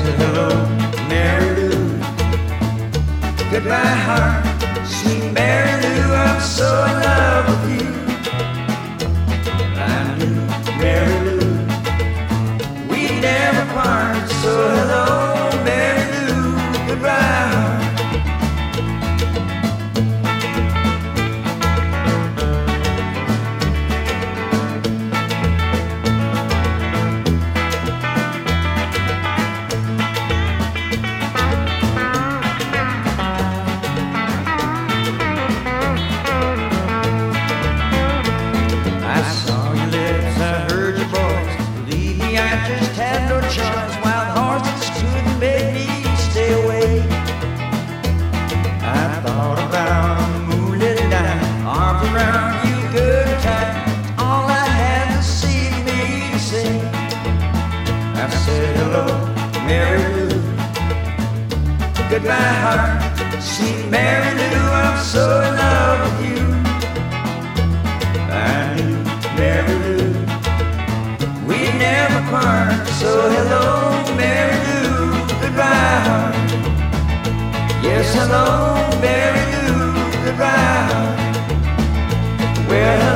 said hello, Mary Lou. Goodbye, heart, sweet Mary Lou. I'm so in love with you. I knew Mary Lou, we'd never part. So hello, Mary Lou. Goodbye, heart. Just had no choice. Wild horses couldn't make me stay away. I thought about the moonlit night, arms around you, good time. All I had to see me to say. I said hello, Mary Lou. Goodbye, heart, sweet Mary Lou. I'm so in love with you. I knew Mary Lou, we'd never part. So hello, Mary Lou. Goodbye, heart. Yes, hello, Mary Lou. Goodbye, heart. Well,